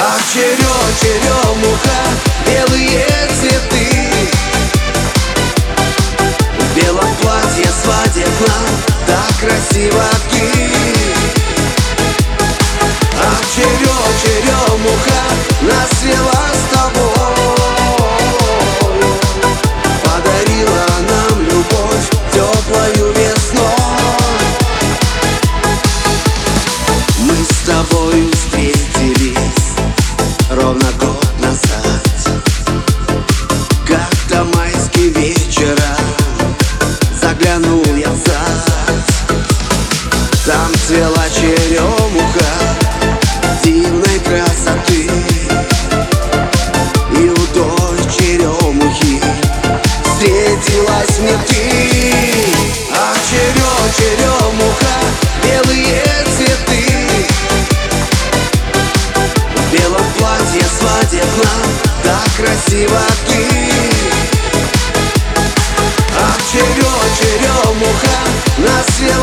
Ах, черемуха, белые цветы, в белом платье свадебном, так красиво ты. Ах, черемуха, нас свела с тобой, подарила нам любовь теплою весной. Мы с тобою встретились ровно год назад, как-то майский вечером заглянул я в сад. Там цвела черемуха дивной красоты, и у той черемухи встретилась мне ты. Ах, черемуха, белые цветы, в белом платье свадебном, так красиво ты. Ах, черемуха, нас свела